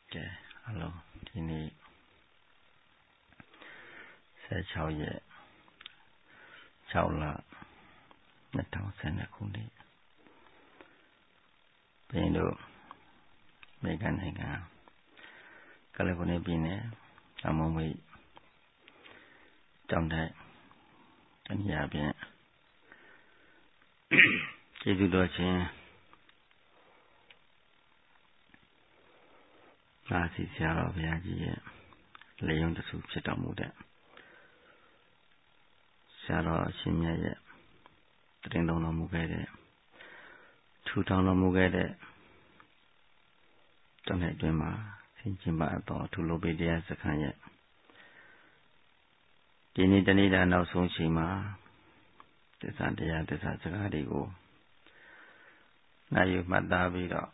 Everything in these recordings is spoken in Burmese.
ကဲအလုံးဒီနေ့16ရက်6လ2012ခုနှစ်ပြည်တို့အမေရိကန်နိုင်ငံကယ်လီဖိုးနီးယားပြည်နယ်အမုံမိတ်ကျောင်းတိုက်တနည်းအားဖြင့်ကျေးဇူးတော်ရှင်နာစီဆရာတော်ဘုရားကြီးရဲ့လေယုံတဆူဖြစ်တော်မူတဲ့ဆရာတော်အရှင်မြတ်ရဲ့တရင်တော်မူခဲ့တဲ့ထူထောင်တော်မူခဲ့တဲ့ကျောင်းတိုက်အတွင်းမှာဆင်ခြင်ပါတော်ထူလိုပေတရားစခန်းရဲ့ဒီနေ့တနေ့တာနောက်ဆုံးချိန်မှာသစ္စာတရားသစ္စာစကားတွေကိုနိုင်ယူမှတ်သားပြီးတော့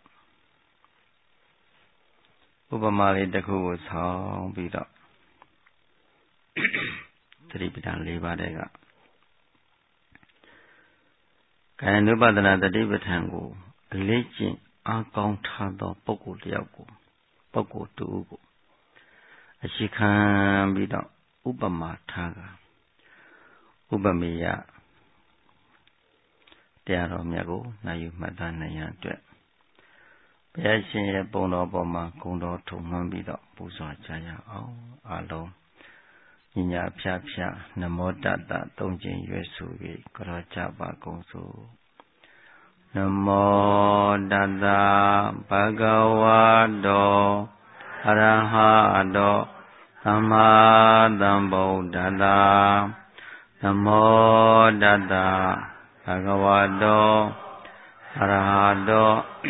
ဥပမာလေးတစ်ခုကိုဆောင်းပြီးတော့သတိပဋ္ဌာန်၄ပါးတဲ့ကကာယ ानु ပဒနာသတိပဋ္ဌာန်ကိုအလေးကျင့်အားကောင်းထားသောပုဂ္ဂိုလ်တစ်ယောက်ကိုပုဂ္ဂိုလ်တူကိုအရှိခံပြီးတော့ဥပမာထားတာဥပမေယတရားတော်မြတ်ကိုနိုင်ယူမှတ်သားနိုင်ရန်အတွက်ဘုရားရှင်ရဲ့ပုံတော်ပေါ်မှာဂုဏ်တော်ထုံမှန်းပြီးတော့ပူဇော်ကြရအောင်အားလုံးညညာဖြာဖြာနမောတတသုံးကျင်ရွယ်ဆို၍ကြောကြပါကုန်စို့နမောတတဘဂဝတောအရဟတောသမ္မာသမ္ဗုဒ္ဓတ္တနမောတတဘဂဝတောအရဟတော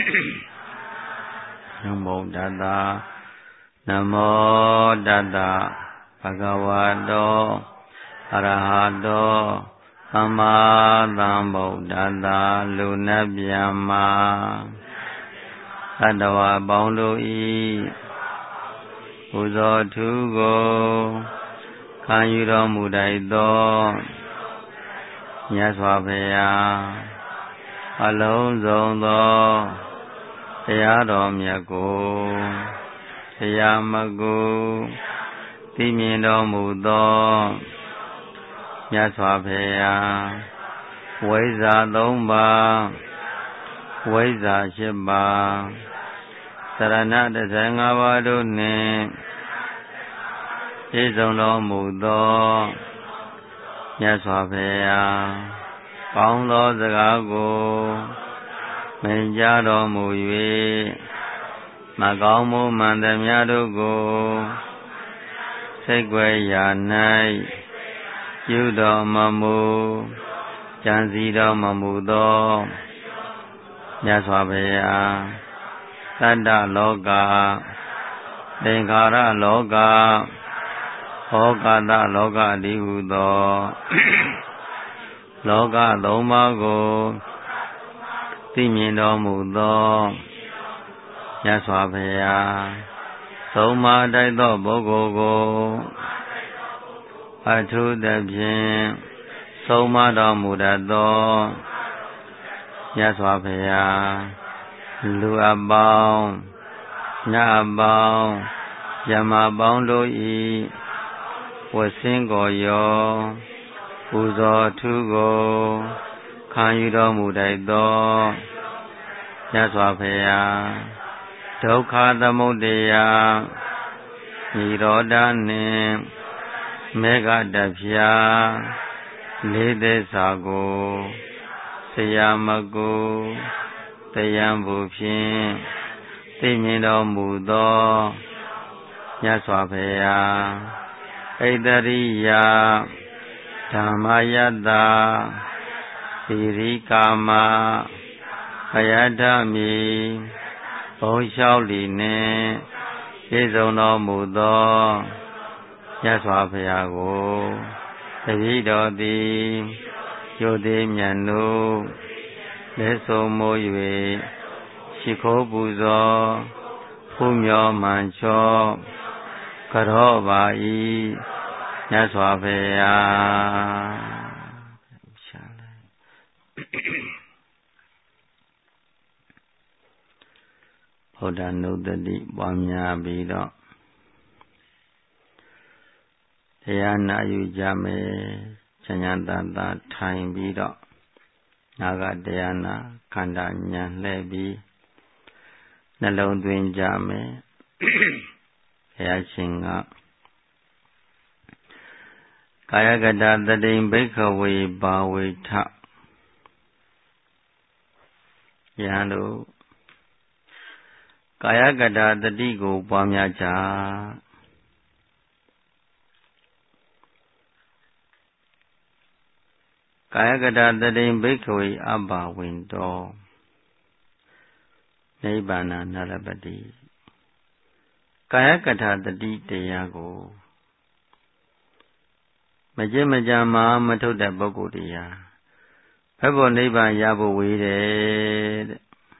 သမ္ဗုဒ္ဓတ္တနမောတတဘဂဝတောအရဟတောသမ္မာသမ္ဗုဒ္ဓတ္တလူနတ်ဗျမ္မာသတ္တဝါပေါင်းတို့၏ပူဇော်ထူးကိုခံယူတော်မူတတ်သောမြတ်စွာဘုရားအလုံးစုံသောတရားတော်မြတ်ကိုတရားမကိုသိမြင်တော်မူသောမြတ်စွာဘုရားဝိဇ္ဇာ၃ပါးဝိဇ္ဇာ၈ပါးသရဏ15ပါးတို့နှင့်ပြည့်စုံတော်မူသောမြတ်စွာဘုရားကောင်းသောစကားကိုမိန့်ကြားတော်မူ၍မကောင်းမှုမှန်သမျှတို့ကိုစိတ်ွယ်ရာ၌ပြုတော်မမူကြံစည်တော်မမူသောမြတ်စွာဘုရားသတ္တလောကသင်္ခါရလောကဟောကတလောကတည်းဟုသောလောကသုံးပါးကိုသိမြင်တော်မူသောမြတ်စွာဘုရားသုံးပါးတိုက်သောပုဂ္ဂိုလ်ကိုအထူးသဖြင့်သုံးပါးတော်မူတတ်သောမြတ်စွာဘုရားလူအပေါင်းနတ်အပေါင်းယမပေါင်းတို့၏ဝဆင်းကိုရောပူဇော်ထူးကိုခံယူတော်မူတတ်သောမြတ်စွာဘုရားဒုက္ခသမုဒယនិရောဓနှင့်မေဃတဖြာလေးသစ္စာကိုဆရာမကိုတရားဘုဖြင့်သိမြင်တော်မူသောမြတ်စွာဘုရားဣတရိယဓမ္မယတ္တသီရိကာမဘယတ္ထမိဘုံလျှောက်လီနှင့်ပြည့်စုံတော်မူသောမြတ်စွာဘုရားကိုတပည့်တော်သည်ကျိုသေးမြတ်တို့လက်ဆုံးမိုး၍ရှိခိုးပူဇော်ဖူးမြော်မှန်ချောကြောပါ၏မြတ်စွာဘုရားဟဗုဒ္ဓနုတ္တိပွားများပြီးတော့တရားနာယူကြမယ်ချမ်းသာသာထိုင်ပြီးတော့နာဂတရားနာခန္ဓာဉာဏ်လှည့်ပြီးနှလုံးသွင်းကြမယ်ဘုရားရှင်ကကာယကတသတိဘိက္ခဝေဘာဝေထယဟန်တို့ကာယကတသတိကိုပွားများကြကာယကတသတိဘိက္ခဝေအဘဝင်တောနိဗ္ဗာန်နရပတိကာယကတသတိတရားကိုမကြင်မကြာမှာမထုတ်တဲ့ပုဂ္ဂိုလ်တရားဘယ်ပေါ်နိဗ္ဗာန်ရဖို့ဝေးတယ်တဲ့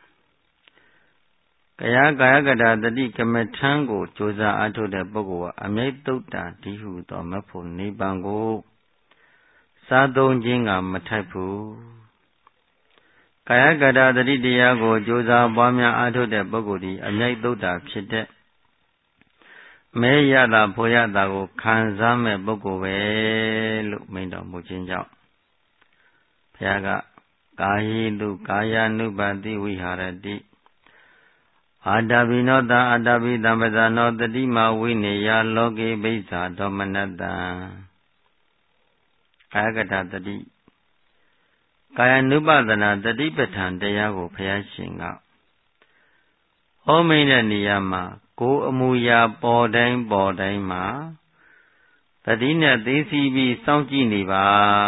ကာယကတသတိကမ္မထံကိုကြိုးစားအားထုတ်တဲ့ပုဂ္ဂိုလ်ကအမြိတ်တုတ်တာဒီဟုသောမဖို့နိဗ္ဗာန်ကိုစားသုံးခြင်းကမထိုက်ဘူးကာယကတသတိတရားကိုကြိုးစားပွားများအားထုတ်တဲ့ပုဂ္ဂိုလ်ဒီအမြိတ်တုတ်တာဖြစ်တဲ့မဲရတာဖို့ရတာကိုခံစားမဲ့ပုဂ္ဂိုလ်ပဲလို့မိန့်တော်မူခြင်းကြောင့်ဘုရားကကာယိတုကာယ ानु ပါတိဝိဟာရတိအာတပိနောတအာတပိတံပဇာနောတတိမဝိနေယလောကေဘိဇာဒေါမနတံကာယကတသတိကာယ ानु ပါဒနာတတိပဋ္ဌာန်တရားကိုဘုရားရှင်ကဟောမိန်တဲ့နေရာမှာကိုယ်အမူအရာပေါ်တိုင်းမှာတတိနဲ့သိသိပြီးစောင့်ကြည့်နေပါ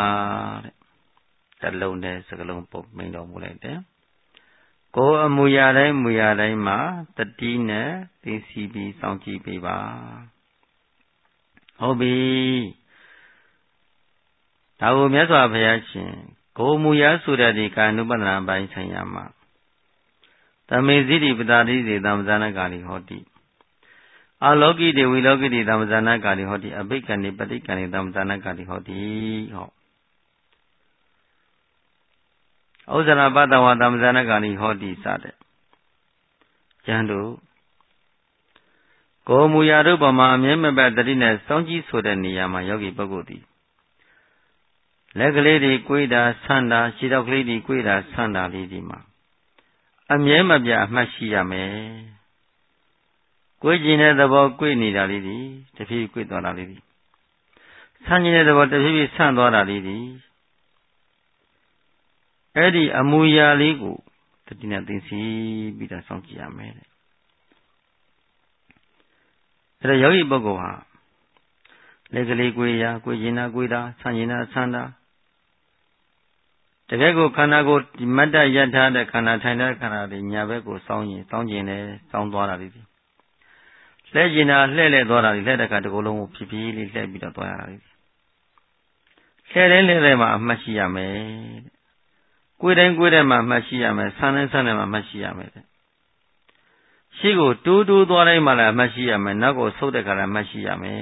တဲ့တလုံးနဲ့စကလုံးပုံမိန်တော်မူလိုက်တယ်ကိုယ်အမူအရာတိုင်းမှာတတိနဲ့သိသိပြီးစောင့်ကြည့်ပေးပါဟုတ်ပြီဒါကိုမြတ်စွာဘုရားရှင်ကိုယ်အမူအရာဆိုတဲ့ဒီကာယ ानु ပဒနာပိုင်းဆိုင်ရာမှာသမေဇိတိပတာတိစေသံဇာနကာလိဟောတိအလောကိတေဝိလောကိတေသံဇာနကာလိဟောတိအဘိက္ခဏိပဋိက္ခဏိသံဇာနကာလိဟောတိဟောဩဇရာပတဝသံဇာနကာလိဟောတိစတဲ့ကျမ်းတို့ကိုယ်မူရာတို့ပေါ်မှာအမြဲမပြတ်တတိနဲ့စောင့်ကြည့်ဆိုတဲ့နေရာမှာယောဂီပုဂ္ဂိုလ်သည်လက်ကလေးတွေကိုယ်တာဆန္တာခြေထောက်ကလေးတွေကိုယ်တာဆန္တာလေးဒီမှာအမြဲမပြတ်အမှတ်ရှိရမယ်ကိုယ်ကျင်တဲ့သဘောကိုယ်နေတာလေးဒီတဖြည်းဖြည်းကိုယ်သွားတာလေးဒီဆန့်ကျင်တဲ့သဘောတဖြည်းဖြည်းဆန့်သွားတာလေးဒီအဲ့ဒီအမူအရာလေးကိုတတိနဲ့သိသိပြီးတော့စောင့်ကြည့်ရမယ်တဲ့အဲ့တော့ယောဂီပုဂ္ဂိုလ်ဟာလက်ကလေးကိုယ်ရာကိုယ်ကျင်တာကိုယ်တာဆန့်ကျင်တာဆန့်တာတကယ်ကိုခန္ဓာကိုမတ်တရထားတဲ့ခန္ဓာထိုင်တဲ့ခန္ဓာတွေညာဘက်ကိုစောင်းရင်စောင်းကျင်တယ်စောင်းသွားတာလေးလှဲ့ကျင်တာလှဲ့သွားတာလေးလှဲ့တဲ့ခါတကူလုံးကိုဖြည်းဖြည်းလေးလှဲ့ပြီးတော့သွားရတာလေးလှဲ့တဲ့မှာအမှတ်ရှိရမယ်ကိုယ်တိုင်းမှာအမှတ်ရှိရမယ်ဆန်းတိုင်းမှာအမှတ်ရှိရမယ်ရှေ့ကိုတိုးသွားတိုင်းမှာလည်းအမှတ်ရှိရမယ်နောက်ကိုဆုတ်တဲ့ခါလည်းအမှတ်ရှိရမယ်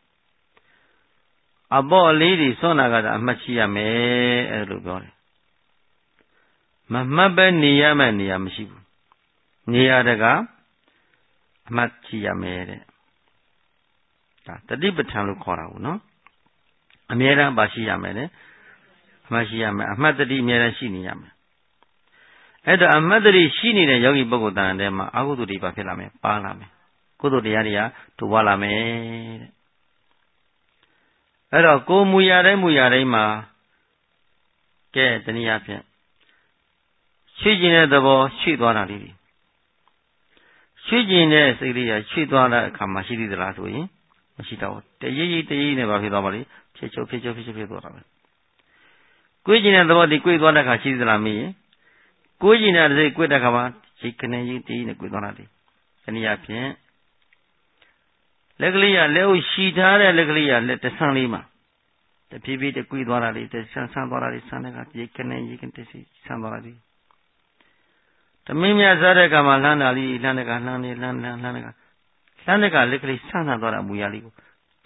အပေါ့အလေးတွေစွန့်တာကသာအမှတ်ရှိရမယ်အဲ့လိုပြောတယ်မမှတ်ပဲနေရမယ့်နေရာမရှိဘူးနေရာတကအမှတ်ရှိရမယ်တဲ့ဒါတတိပဋ္ဌာန်လို့ခေါ်တာဘူးနော်အမြဲတမ်းပါရှိရမယ်တဲ့အမှတ်ရှိရမယ်အမှတ်တတိအမြဲတမ်းရှိနေရမယ်အဲ့တော့အမှတ်တတိရှိနေတဲ့ယောဂီပုဂ္ဂိုလ်တန်တဲ့မှာအကုသိုလ်တွေပါဖြစ်လာမယ်ပါလာမယ်ကုသိုလ်တရားတွေကထူပွားလာမယ်တဲ့အဲ့တော့ကိုယ်မူရာတိုင်းမှာကဲတနည်းအားဖြင့်ရှိကျင်တဲ့သဘောရှိသွားတာလေးရှိကျင်တဲ့စိတ်လေးကရှိသွားတဲ့အခါမှာရှိသေးသလားဆိုရင်မရှိတော့တရေနဲ့ပါဖြစ်သွားပါလိမ့်ဖြစ်ချုပ်သွားတာပဲကိုယ်ကျင်တဲ့သဘောဒီကိုယ်သွားတဲ့အခါရှိသေးသလားမေးရင်ကိုယ်ကျင်တဲ့စိတ်ကိုယ်တဲ့အခါမှာရှိကနေရေးတည်နဲ့ကိုယ်သွားတာလေတနည်းအားဖြင့်လက်ကလေးကလက်ကိုရှီထားတဲ့လက်ကလေးကလက်တဆန်းလေးမှာတဖြည်းဖြည်းတကွေးသွားတာလေးတဆန်းသွားတာလေးဆန်းတဲ့အခါရေကနေတစီဆန်းသွားတာလေးသမင်းမြတ်စားတဲ့အခါမှာလှမ်းတာလေးလှမ်းတဲ့အခါလှမ်းတဲ့အခါလက်ကလေးဆန်းသွားတာအမူအရာလေးကိုတ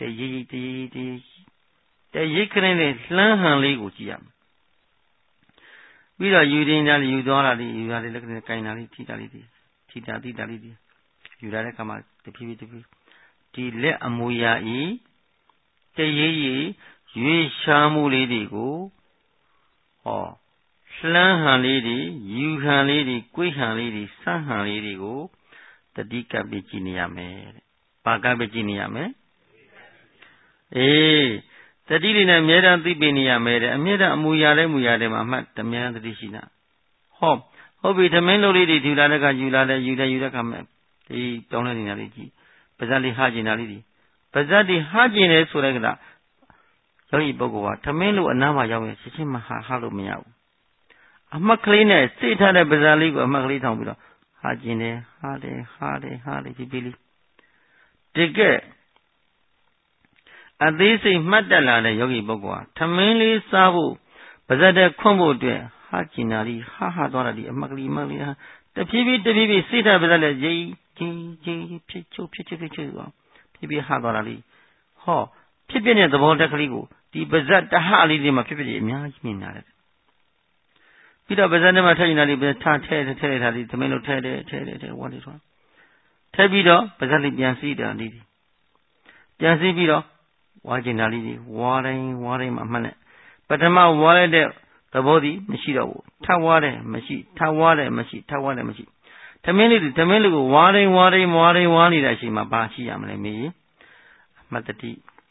ရိတ်ခနဲ့လှမ်းဟန်လေးကိုကြည့်ရမယ်ပြီးတော့ယူသွားတာလေးလက်ကလေးကိုင်တာလေးထိတာလေးထိစီတာတိတာလေးဒီယူလာတဲ့အခါမှာတဖြည်းဖြည်းဒီလက်အမူအရာဤတရေရေရွေးရှားမှုလေးတွေကိုဟောလှမ်းဟန်လေးတွေယူဟန်လေးတွေကိုယ်ဟန်လေးတွေစမ်းဟန်လေးတွေကိုတတိကပ်ပြီးကြည့်နေရမယ်တဲ့။ဘာကပ်ပြီးကြည့်နေရမလဲ။အေးတတိလေးနဲ့အမြဲတမ်းသိပင်နေရမယ်တဲ့အမြဲတမ်းအမူအရာတိုင်းမူအရာတိုင်းမှာအမှတ်တမြဲတတိရှိတာ။ဟုတ်ပြီသမင်းလုံးလေးတွေယူလာတဲ့ကယူလာတဲ့ခါမှာဒီတောင်းတဲ့နေရာလေးကြည့်ပါဇက်လေးဟာကျင်တာလေးဒီပါဇက်တွေဟာကျင်တယ်ဆိုတဲ့ကယောဂီပုဂ္ဂိုလ်ကသမင်းလို့အနားမှာရောက်ရင်ချက်ချင်းမဟာလို့မရဘူးအမှတ်ကလေးနဲ့စိတ်ထားတဲ့ပါဇက်လေးကိုအမှတ်ကလေးထောင်ပြီးတော့ဟာကျင်တယ်ဟာတယ်ဒီလေးတကယ်အသေးစိတ်မှတ်တက်လာတဲ့ယောဂီပုဂ္ဂိုလ်ဟာသမင်းလေးစားဖို့ပါဇက်တဲ့ခွန့်ဖို့အတွက်ဟာကျင်တာလေးဟာသွားတာဒီအမှတ်ကလေးတဖြည်းဖြည်းစိတ်ထားပါဇက်နဲ့ဂျိဖြစ်ချုပ်ဖြည်းဖြည်းဟာသွားတာလေးဖြစ်ပြတဲ့သဘောတက်ကလေးကိုဒီပါဇက်တဟလေးတွေမှာဖြစ်ဖြစ်အများကြီးမြင်လာတယ်ပြီးတော့ပါဇက်ထဲမှာထည့်နေတာလေးပဲထားထည့်လိုက်တာလေးသမင်းလို့ထည့်ဝါလေးထွားထည့်ပြီးတော့ပါဇက်လေးပြန်စီးတာလေးပြန်စီးပြီးတော့ဝါကျင်တာလေးတွေဝါတိုင်းမှာအမှတ်နဲ့ပထမဝါလိုက်တဲ့သဘောဒီမရှိတော့ဘူးထပ်ဝါတယ်မရှိထပ်ဝါတယ်မရှိသမင်းလေးကိုဝါတိုင်းဝါနေတဲ့အချိန်မှာဘာရှိရမလဲမေးအမှတ်တတိ